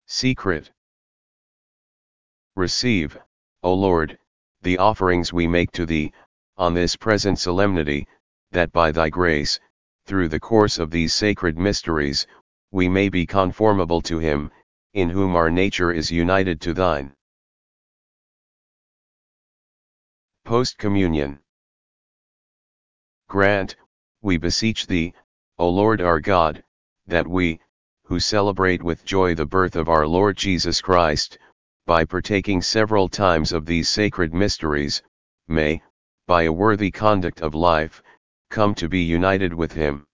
Secret. Receive, O Lord, the offerings we make to Thee, on this present solemnity, that by Thy grace, through the course of these sacred mysteries, we may be conformable to Him, in whom our nature is united to Thine. Post-Communion. Grant, we beseech Thee, O Lord our God, that we, who celebrate with joy the birth of our Lord Jesus Christ, by partaking several times of these sacred mysteries, may, by a worthy conduct of life, come to be united with Him.